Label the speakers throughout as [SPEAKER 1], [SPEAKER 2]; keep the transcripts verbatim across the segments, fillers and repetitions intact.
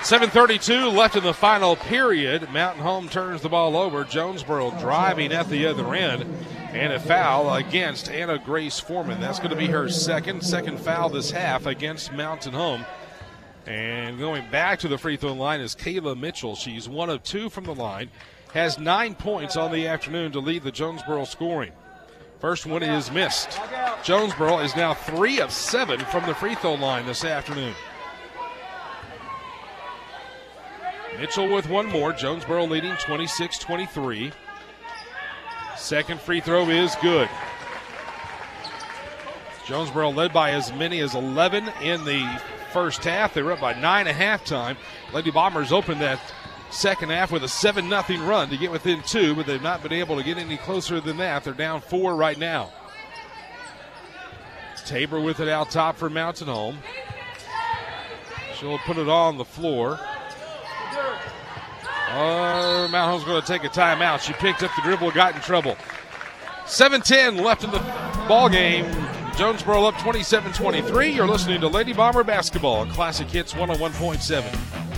[SPEAKER 1] seven thirty-two left in the final period. Mountain Home turns the ball over. Jonesboro driving at the other end. And a foul against Anna Grace Foreman. That's going to be her second, second foul this half against Mountain Home. And going back to the free throw line is Kayla Mitchell. She's one of two from the line. Has nine points on the afternoon to lead the Jonesboro scoring. First one is missed. Jonesboro is now three of seven from the free throw line this afternoon. Mitchell with one more. Jonesboro leading twenty-six twenty-three. Second free throw is good. Jonesboro led by as many as eleven in the first half. They were up by nine at halftime. Lady Bombers opened that second half with a seven nothing run to get within two, but they've not been able to get any closer than that. They're down four right now. Tabor with it out top for Mountain Home. She'll put it on the floor. Uh, Mountain Home's going to take a timeout. She picked up the dribble, got in trouble. seven ten left in the ball game. Jonesboro up twenty-seven twenty-three. You're listening to Lady Bomber Basketball on Classic Hits one oh one point seven.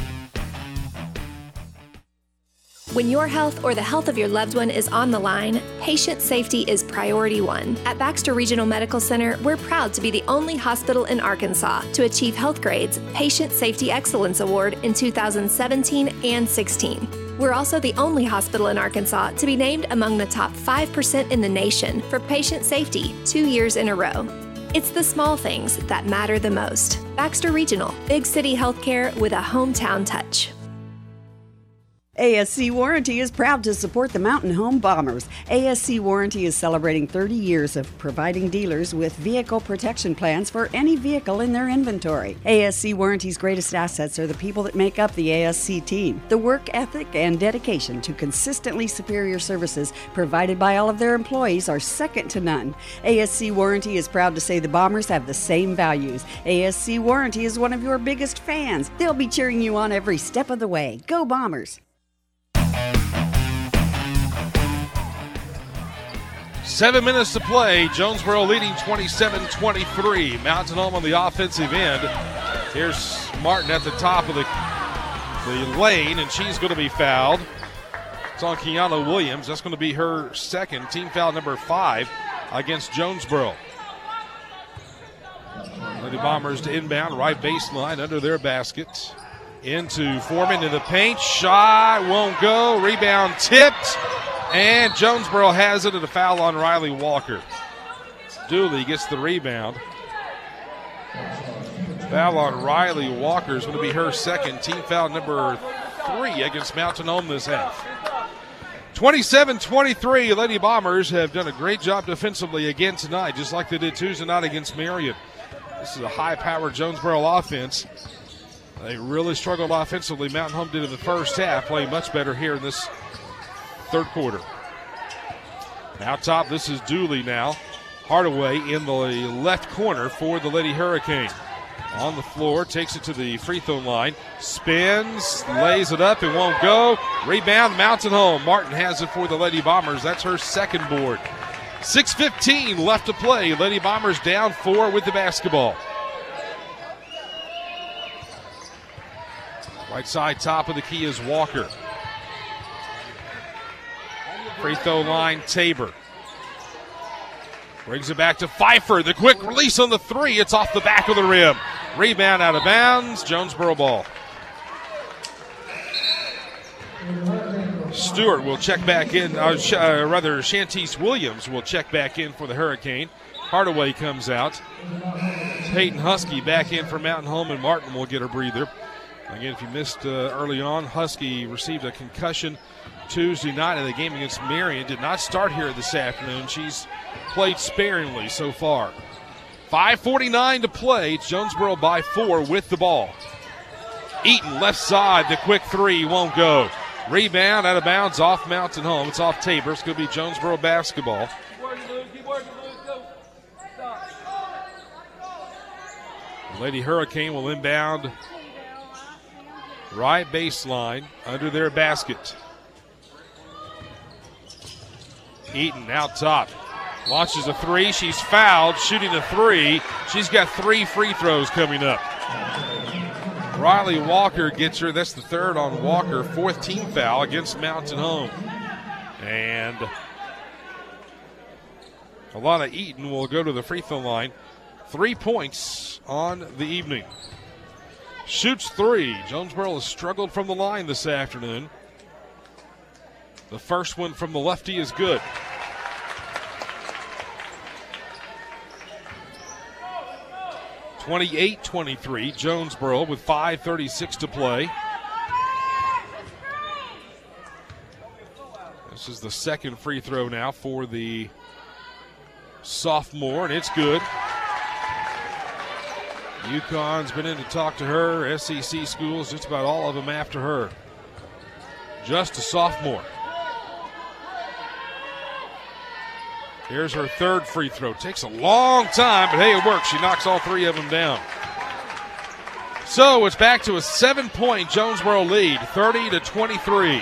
[SPEAKER 2] When your health or the health of your loved one is on the line, patient safety is priority one. At Baxter Regional Medical Center, we're proud to be the only hospital in Arkansas to achieve Health Grade's Patient Safety Excellence Award in two thousand seventeen and sixteen. We're also the only hospital in Arkansas to be named among the top five percent in the nation for patient safety two years in a row. It's the small things that matter the most. Baxter Regional, big city healthcare with a hometown touch.
[SPEAKER 3] A S C Warranty is proud to support the Mountain Home Bombers. A S C Warranty is celebrating thirty years of providing dealers with vehicle protection plans for any vehicle in their inventory. A S C Warranty's greatest assets are the people that make up the A S C team. The work ethic and dedication to consistently superior services provided by all of their employees are second to none. A S C Warranty is proud to say the Bombers have the same values. A S C Warranty is one of your biggest fans. They'll be cheering you on every step of the way. Go Bombers!
[SPEAKER 1] Seven minutes to play. Jonesboro leading twenty-seven twenty-three. Mountain Home on the offensive end. Here's Martin at the top of the, the lane, and she's going to be fouled. It's on Kiana Williams. That's going to be her second. Team foul number five against Jonesboro. Lady Bombers to inbound, right baseline under their basket. Into Foreman in the paint. Shot won't go. Rebound tipped. And Jonesboro has it, and a foul on Riley Walker. Dooley gets the rebound. Foul on Riley Walker is going to be her second. Team foul number three against Mountain Home this half. twenty-seven twenty-three. Lady Bombers have done a great job defensively again tonight, just like they did Tuesday night against Marion. This is a high-powered Jonesboro offense. They really struggled offensively. Mountain Home did in the first half, playing much better here in this third quarter. Now top, this is Dooley now. Hardaway in the left corner for the Lady Hurricane. On the floor, takes it to the free throw line. Spins, lays it up, it won't go. Rebound, Mountain Home. Martin has it for the Lady Bombers. That's her second board. six fifteen left to play. Lady Bombers down four with the basketball. Right side top of the key is Walker. Free throw line, Tabor. Brings it back to Pfeiffer. The quick release on the three. It's off the back of the rim. Rebound out of bounds. Jonesboro ball. Stewart will check back in. Uh, sh- uh, rather, Shantice Williams will check back in for the Hurricane. Hardaway comes out. Peyton Husky back in for Mountain Home, and Martin will get a breather. Again, if you missed uh, early on, Husky received a concussion Tuesday night in the game against Marion. Did not start here this afternoon. She's played sparingly so far. five forty-nine to play. It's Jonesboro by four with the ball. Eaton left side. The quick three won't go. Rebound out of bounds off Mountain Home. It's off Tabor. It's going to be Jonesboro basketball. Lady Hurricane will inbound right baseline under their basket. Eaton out top. Launches a three. She's fouled. Shooting a three. She's got three free throws coming up. Riley Walker gets her. That's the third on Walker. Fourth team foul against Mountain Home. And Alana Eaton will go to the free throw line. Three points on the evening. Shoots three. Jonesboro has struggled from the line this afternoon. The first one from the lefty is good. twenty-eight twenty-three, Jonesboro with five thirty-six to play. This is the second free throw now for the sophomore, and it's good. UConn's been in to talk to her. S E C schools, just about all of them after her. Just a sophomore. Here's her third free throw. Takes a long time, but hey, it works. She knocks all three of them down. So it's back to a seven-point Jonesboro lead, thirty to twenty-three.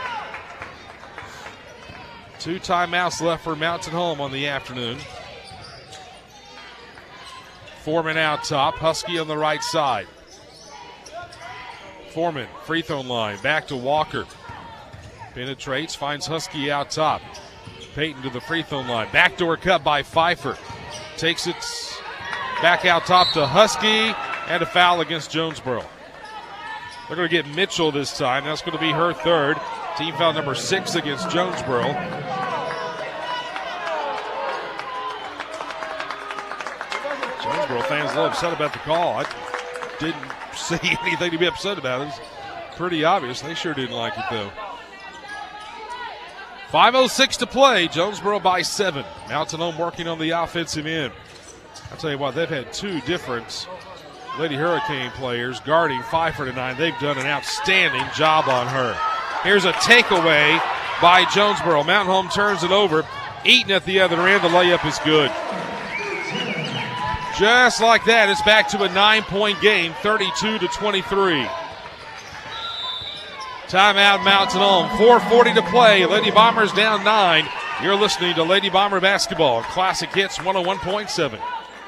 [SPEAKER 1] Two timeouts left for Mountain Home on the afternoon. Foreman out top, Husky on the right side. Foreman, free throw line, back to Walker. Penetrates, finds Husky out top. Peyton to the free throw line. Backdoor cut by Pfeiffer. Takes it back out top to Husky, and a foul against Jonesboro. They're going to get Mitchell this time. That's going to be her third. Team foul number six against Jonesboro. Jonesboro fans a little upset about the call. I didn't see anything to be upset about. It's pretty obvious. They sure didn't like it, though. five oh six to play. Jonesboro by seven. Mountain Home working on the offensive end. I'll tell you what, they've had two different Lady Hurricane players guarding Pfeiffer tonight. They've done an outstanding job on her. Here's a takeaway by Jonesboro. Mountain Home turns it over. Eaton at the other end. The layup is good. Just like that, it's back to a nine-point game, thirty-two to twenty-three. Timeout, Mountain Home. four forty to play. Lady Bombers down nine. You're listening to Lady Bomber Basketball. Classic Hits one oh one point seven.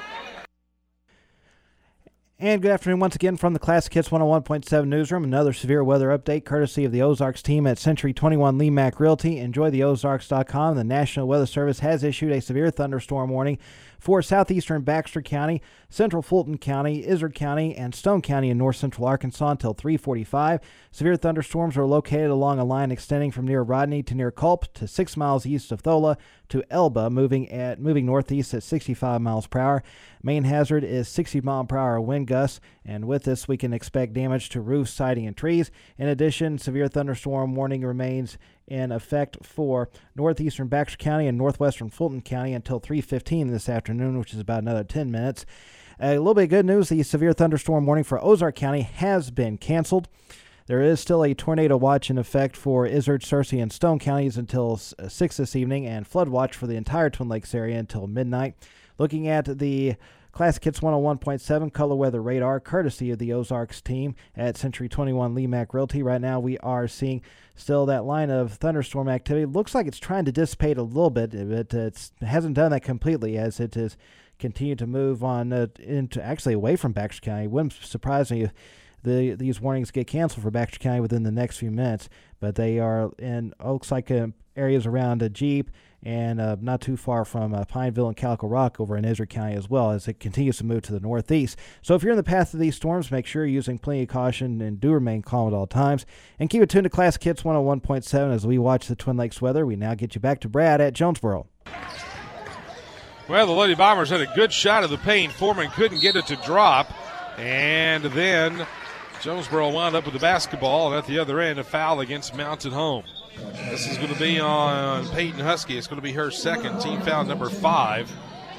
[SPEAKER 4] And good afternoon once again from the Classic Hits one oh one point seven newsroom. Another severe weather update courtesy of the Ozarks team at Century twenty-one Lee Mack Realty. Enjoy the Ozarks dot com. The National Weather Service has issued a severe thunderstorm warning for southeastern Baxter County, central Fulton County, Izard County, and Stone County in north central Arkansas until three forty-five. Severe thunderstorms are located along a line extending from near Rodney to near Culp to six miles east of Thola to Elba, moving at moving northeast at sixty-five miles per hour. Main hazard is sixty mile per hour wind gusts, and with this we can expect damage to roofs, siding, and trees. In addition, severe thunderstorm warning remains in effect for northeastern Baxter County and northwestern Fulton County until three fifteen this afternoon, which is about another ten minutes. A little bit of good news, the severe thunderstorm warning for Ozark County has been canceled. There is still a tornado watch in effect for Izard, Searcy, and Stone counties until six this evening, and flood watch for the entire Twin Lakes area until midnight. Looking at the Classic Hits one oh one point seven color weather radar, courtesy of the Ozarks team at Century twenty-one Lee Mack Realty. Right now we are seeing still that line of thunderstorm activity. Looks like it's trying to dissipate a little bit, but it's, it hasn't done that completely as it has continued to move on uh, into actually away from Baxter County. It wouldn't surprise me if the, these warnings get canceled for Baxter County within the next few minutes, but they are in, looks like uh, areas around uh, Jeep and uh, not too far from uh, Pineville and Calico Rock over in Izard County as well as it continues to move to the northeast. So if you're in the path of these storms, make sure you're using plenty of caution and do remain calm at all times. And keep it tuned to Classic Hits one oh one point seven as we watch the Twin Lakes weather. We now get you back to Brad at Jonesboro.
[SPEAKER 1] Well, the Lady Bombers had a good shot of the paint. Foreman couldn't get it to drop. And then Jonesboro wound up with the basketball, and at the other end, a foul against Mountain Home. This is going to be on Peyton Husky. It's going to be her second, team foul number five.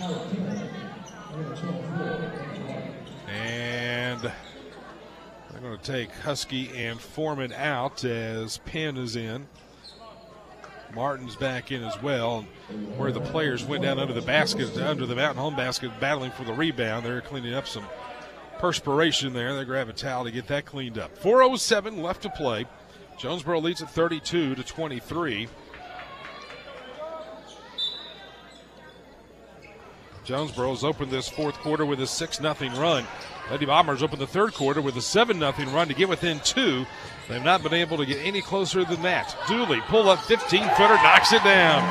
[SPEAKER 1] And they're going to take Husky and Foreman out as Penn is in. Martin's back in as well. Where the players went down under the basket, under the Mountain Home basket, battling for the rebound. They're cleaning up some perspiration there. They grab a towel to get that cleaned up. four oh seven left to play. Jonesboro leads at thirty-two to twenty-three. Jonesboro's opened this fourth quarter with a six nothing run. Lady Bombers open the third quarter with a seven nothing run to get within two. They've not been able to get any closer than that. Dooley, pull up fifteen-footer, knocks it down.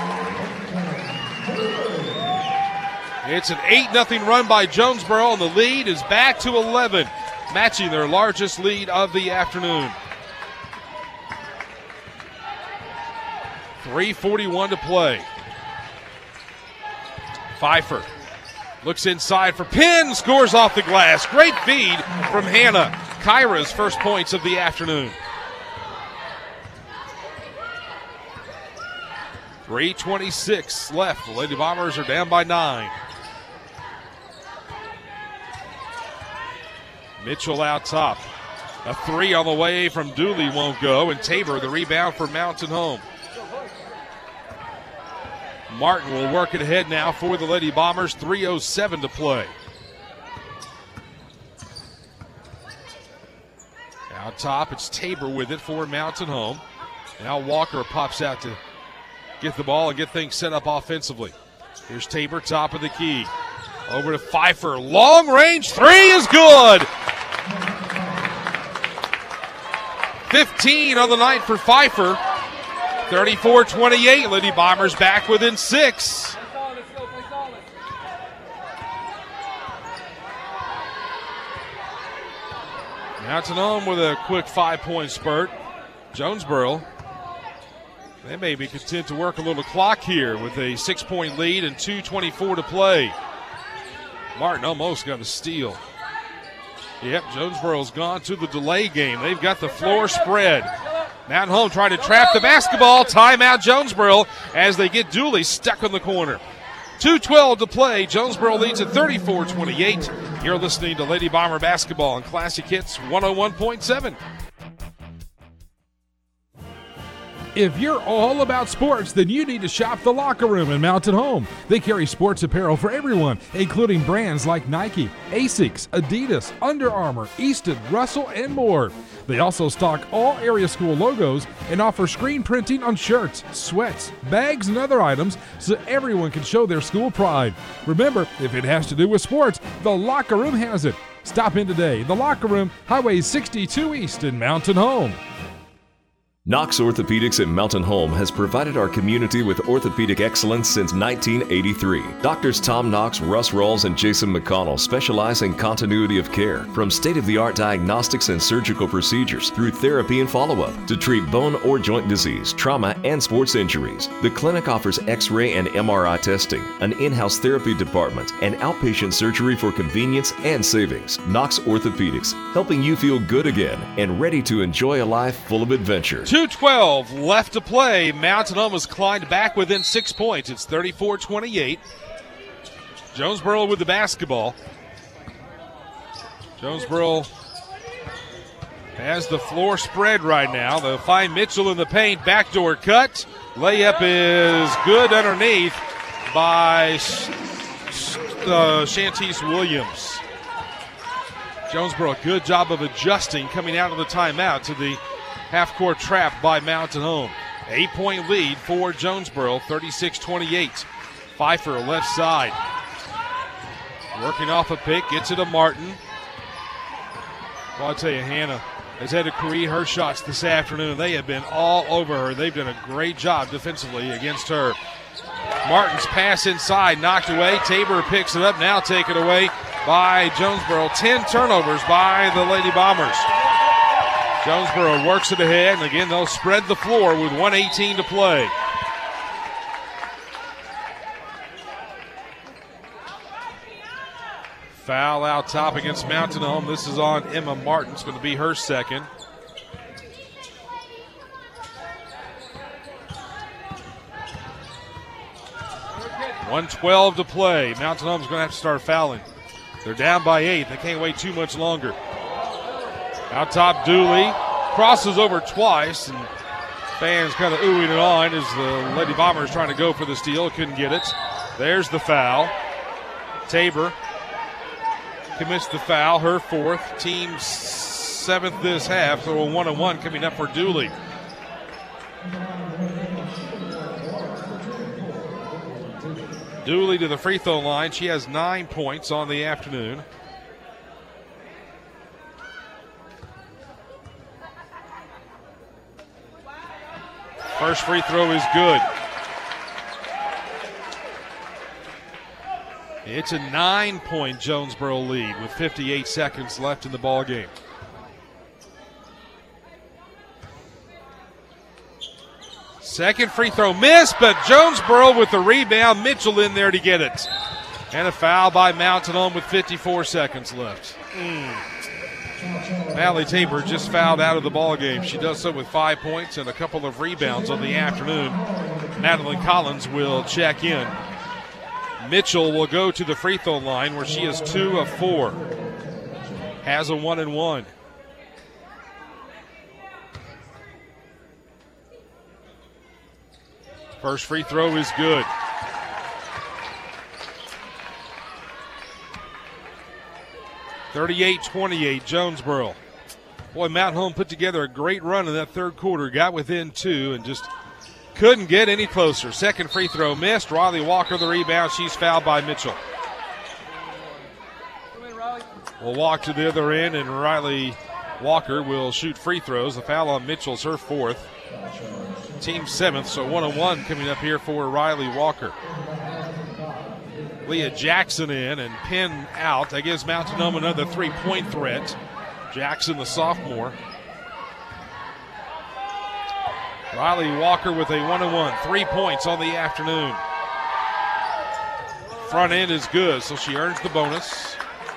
[SPEAKER 1] It's an eight nothing run by Jonesboro, and the lead is back to eleven, matching their largest lead of the afternoon. three forty-one to play. Pfeiffer looks inside for Penn, scores off the glass. Great feed from Hannah. Kyra's first points of the afternoon. three twenty-six left. The Lady Bombers are down by nine. Mitchell out top. A three on the way from Dooley won't go, and Tabor the rebound for Mountain Home. Martin will work it ahead now for the Lady Bombers. three oh seven to play. Out top, it's Tabor with it for Mountain Home. Now Walker pops out to get the ball and get things set up offensively. Here's Tabor, top of the key. Over to Pfeiffer. Long range three is good. fifteen on the night for Pfeiffer. thirty-four twenty-eight. Lady Bombers back within six. Mountain Home with a quick five-point spurt. Jonesboro, they may be content to work a little clock here with a six-point lead and two twenty-four to play. Martin almost got a steal. Yep, Jonesboro's gone to the delay game. They've got the floor spread. Mountain Home trying to trap the basketball. Timeout Jonesboro as they get Dooley stuck in the corner. two twelve to play. Jonesboro leads at thirty-four twenty-eight. You're listening to Lady Bomber Basketball on Classic Hits one oh one point seven.
[SPEAKER 5] If you're all about sports, then you need to shop The Locker Room in Mountain Home. They carry sports apparel for everyone, including brands like Nike, Asics, Adidas, Under Armour, Easton, Russell, and more. They also stock all area school logos and offer screen printing on shirts, sweats, bags, and other items so everyone can show their school pride. Remember, if it has to do with sports, The Locker Room has it. Stop in today. The Locker Room, Highway sixty-two East in Mountain Home.
[SPEAKER 6] Knox Orthopedics at Mountain Home has provided our community with orthopedic excellence since nineteen eighty-three. Doctors Tom Knox, Russ Rawls, and Jason McConnell specialize in continuity of care, from state-of-the-art diagnostics and surgical procedures through therapy and follow-up to treat bone or joint disease, trauma, and sports injuries. The clinic offers X-ray and M R I testing, an in-house therapy department, and outpatient surgery for convenience and savings. Knox Orthopedics, helping you feel good again and ready to enjoy a life full of adventure.
[SPEAKER 1] two twelve left to play. Mountain Home has climbed back within six points. It's thirty-four twenty-eight. Jonesboro with the basketball. Jonesboro has the floor spread right now. They'll find Mitchell in the paint. Backdoor cut. Layup is good underneath by uh, Shantice Williams. Jonesboro, good job of adjusting coming out of the timeout to the half-court trap by Mountain Home. Eight-point lead for Jonesboro, thirty-six twenty-eight. Pfeiffer left side. Working off a pick, gets it to Martin. Well, I'll tell you, Hannah has had to create her shots this afternoon. They have been all over her. They've done a great job defensively against her. Martin's pass inside, knocked away. Tabor picks it up, now taken away by Jonesboro. Ten turnovers by the Lady Bombers. Jonesboro works it ahead, and again, they'll spread the floor with one eighteen to play. Foul out top against Mountain Home. This is on Emma Martin. It's going to be her second. one twelve to play. Mountain Home's going to have to start fouling. They're down by eight. They can't wait too much longer. Out top, Dooley crosses over twice, and fans kind of oohing it on as the Lady Bombers trying to go for the steal. Couldn't get it. There's the foul. Tabor commits the foul, her fourth, team seventh this half, so a one and one coming up for Dooley. Dooley to the free throw line. She has nine points on the afternoon. First free throw is good. It's a nine-point Jonesboro lead with fifty-eight seconds left in the ball game. Second free throw missed, but Jonesboro with the rebound. Mitchell in there to get it. And a foul by Mountain Home with fifty-four seconds left. Mm. Natalie Tabor just fouled out of the ball game. She does so with five points and a couple of rebounds on the afternoon. Madeline Collins will check in. Mitchell will go to the free throw line where she is two of four. Has a one and one. First free throw is good. thirty-eight twenty-eight, Jonesboro. Boy, Mountain Home put together a great run in that third quarter, got within two, and just couldn't get any closer. Second free throw missed. Riley Walker the rebound. She's fouled by Mitchell. We'll walk to the other end, and Riley Walker will shoot free throws. The foul on Mitchell's her fourth. Team seventh, so one and one coming up here for Riley Walker. Leah Jackson in and Penn out. That gives Mountain Home another three-point threat. Jackson, the sophomore. Riley Walker with a one and one. Three points on the afternoon. Front end is good, so she earns the bonus.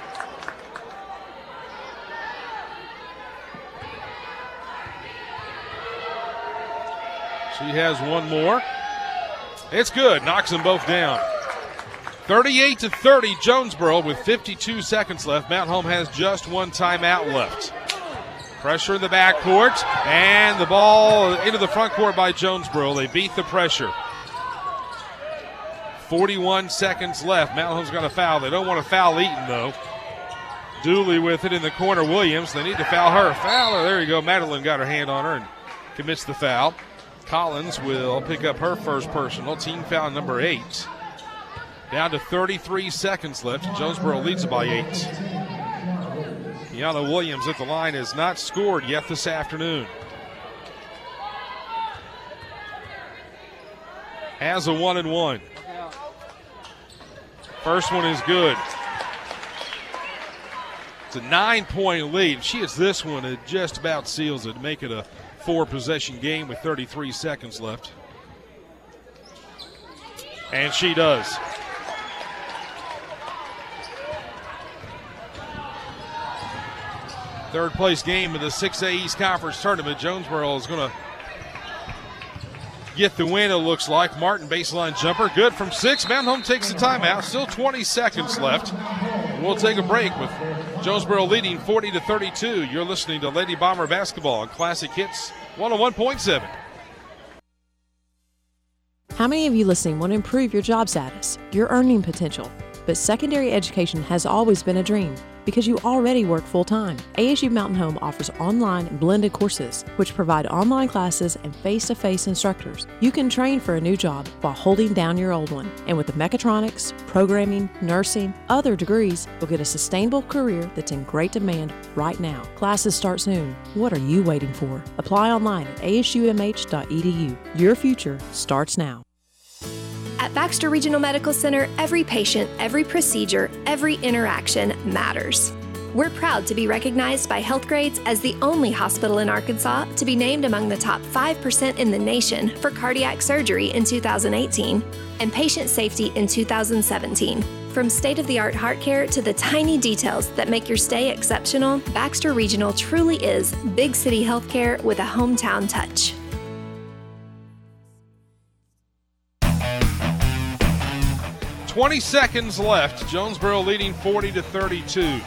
[SPEAKER 1] She has one more. It's good. Knocks them both down. thirty-eight to thirty, Jonesboro with fifty-two seconds left. Mountain Home has just one timeout left. Pressure in the backcourt, and the ball into the front court by Jonesboro. They beat the pressure. forty-one seconds left. Mountain Home's got a foul. They don't want to foul Eaton, though. Dooley with it in the corner. Williams, they need to foul her. Foul her. There you go. Madeline got her hand on her and commits the foul. Collins will pick up her first personal. Team foul number eight. Down to thirty-three seconds left. Jonesboro leads by eight. Kiana Williams at the line has not scored yet this afternoon. Has a one and one. First one is good. It's a nine-point lead. She hits this one, it just about seals it, make it a four-possession game with thirty-three seconds left. And she does. Third place game of the six A East Conference Tournament. Jonesboro is going to get the win, it looks like. Martin baseline jumper, good from six. Mountain Home takes the timeout. Still twenty seconds left. We'll take a break with Jonesboro leading forty to thirty-two. You're listening to Lady Bomber Basketball on Classic Hits one oh one point seven.
[SPEAKER 7] How many of you listening want to improve your job status, your earning potential? But secondary education has always been a dream because you already work full-time. A S U Mountain Home offers online and blended courses, which provide online classes and face-to-face instructors. You can train for a new job while holding down your old one. And with the mechatronics, programming, nursing, other degrees, you'll get a sustainable career that's in great demand right now. Classes start soon. What are you waiting for? Apply online at A S U M H dot E D U. Your future starts now.
[SPEAKER 2] At Baxter Regional Medical Center, every patient, every procedure, every interaction matters. We're proud to be recognized by Healthgrades as the only hospital in Arkansas to be named among the top five percent in the nation for cardiac surgery in two thousand eighteen and patient safety in two thousand seventeen. From state-of-the-art heart care to the tiny details that make your stay exceptional, Baxter Regional truly is big city healthcare with a hometown touch.
[SPEAKER 1] twenty seconds left. Jonesboro leading forty to thirty-two.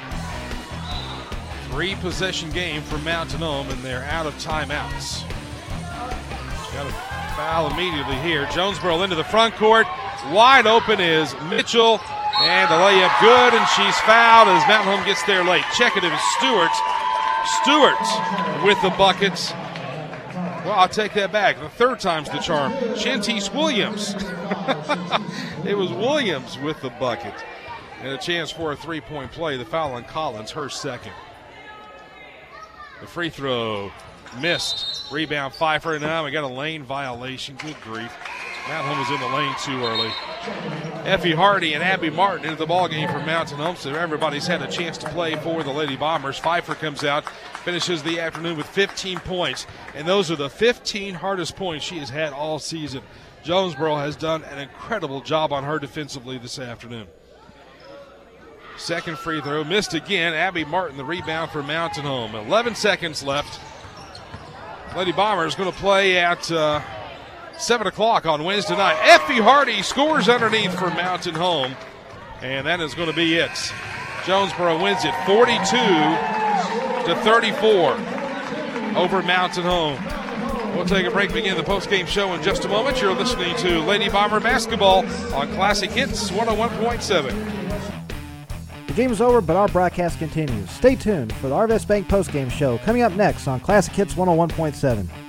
[SPEAKER 1] Three possession game for Mountain Home, and they're out of timeouts. Got a foul immediately here. Jonesboro into the front court. Wide open is Mitchell, and the layup good, and she's fouled as Mountain Home gets there late. Check it, it was Stewart. Stewart with the buckets. Well, I'll take that back. The third time's the charm. Shantice Williams. It was Williams with the bucket. And a chance for a three-point play. The foul on Collins, her second. The free throw Missed. Rebound Pfeiffer. Now we got a lane violation. Good grief. Mountain Home was in the lane too early. Effie Hardy and Abby Martin into the ballgame for Mountain Home, so everybody's had a chance to play for the Lady Bombers. Pfeiffer comes out, finishes the afternoon with fifteen points, and those are the fifteen hardest points she has had all season. Jonesboro has done an incredible job on her defensively this afternoon. Second free throw, missed again. Abby Martin, the rebound for Mountain Home. eleven seconds left. Lady Bombers going to play at uh, seven o'clock on Wednesday night. Effie Hardy scores underneath for Mountain Home, and that is going to be it. Jonesboro wins it forty-two to thirty-four over Mountain Home. We'll take a break, begin the postgame show in just a moment. You're listening to Lady Bomber Basketball on Classic Hits one oh one point seven.
[SPEAKER 4] The game is over, but our broadcast continues. Stay tuned for the Arvest Bank postgame show coming up next on Classic Hits one oh one point seven.